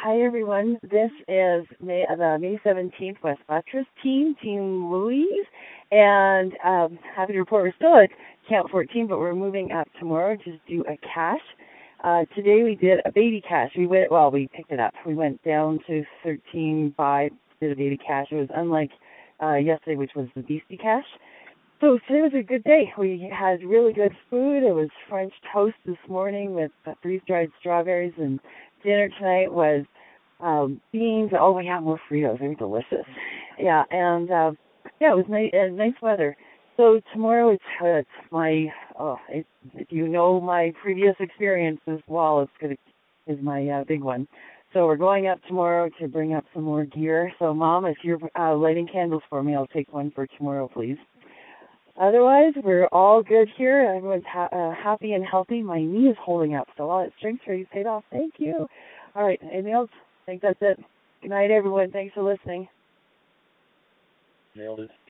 Hi, everyone. This is the May 17th West Buttress team, Team Louise, and happy to report we're still at Camp 14, but we're moving up tomorrow to do a cache. Today we did a baby cache. We picked it up. We went down to 13 by, did a baby cache. It was unlike yesterday, which was the beastie cache. So today was a good day. We had really good food. It was French toast this morning with freeze-dried strawberries, and dinner tonight was beans. Oh, we got more Fritos. They were delicious. Yeah, and it was nice weather. So tomorrow it's if you know my previous experience, this wall is my big one. So we're going up tomorrow to bring up some more gear. So Mom, if you're lighting candles for me, I'll take one for tomorrow, please. Otherwise, we're all good here. Everyone's happy and healthy. My knee is holding up, so all that strength training paid off. Thank you. All right, anything else? I think that's it. Good night, everyone. Thanks for listening. Nailed it.